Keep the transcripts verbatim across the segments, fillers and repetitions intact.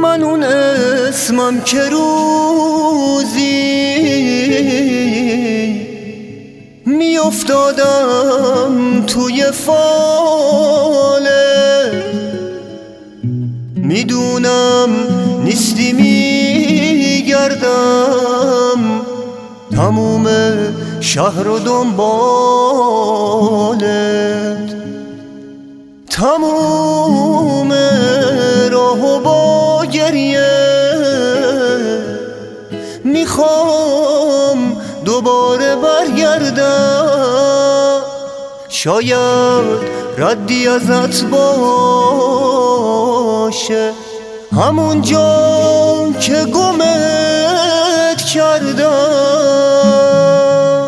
من اون اسمم که روزی می افتادم توی فاله، میدونم نیستی میگردم تموم شهر و دنبالت، تموم راه و با گریه میخوام دوباره برگردم. شاید ردی ازت باشه همون جا که گمت کردم.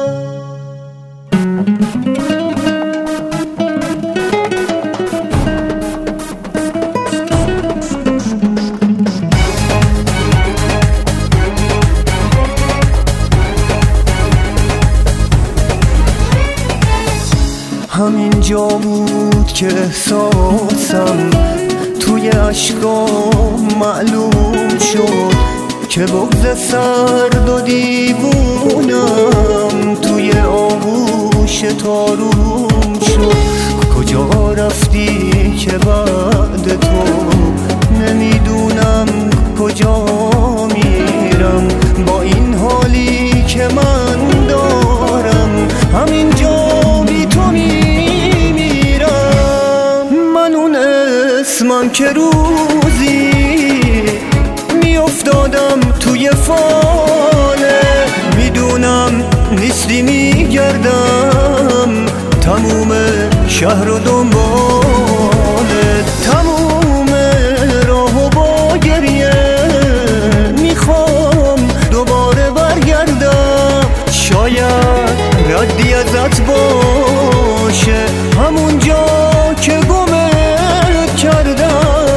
همین جا بود که احساسم توی اشکام معلوم شد که بغض سرد و دیوونم توی آغوش تاروم شد. کجا رفتی که بعد تو نمیدونم کجا میرم، با این حالی که من دارم همین جا بی تو من که روزی می افتادم توی فاله، میدونم نیستی میگردم تموم شهر و دنباله، تموم راه و با گریه میخوام دوباره برگردم. شاید ردی ازت باشه همون جا که گمه کردم.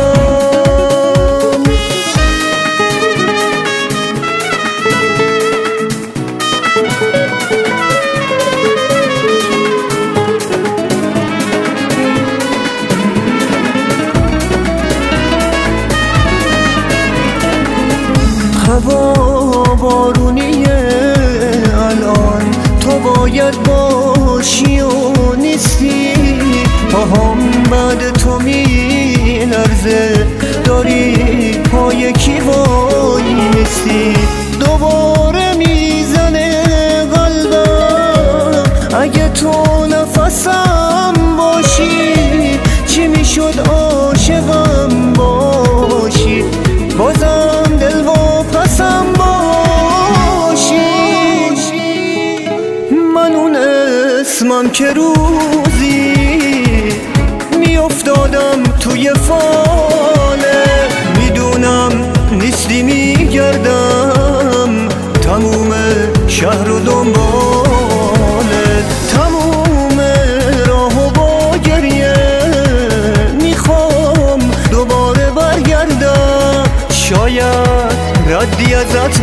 هوا بارونیه الان، تو باید باشی و نیستی، پاهام بعد تو می لرزه، داری پای کی وای نیستی. دوباره میزنه قلبم اگه تو نفسم باشی، چی میشد عاشقم باشی، بازم دل و پسم باشی. من اون اسمم که روزی می افتادم توی فاله، میدونم نیستی میگردم تموم شهر و دنباله، تموم راه و با گریه میخوام دوباره برگردم. شاید ردی ازت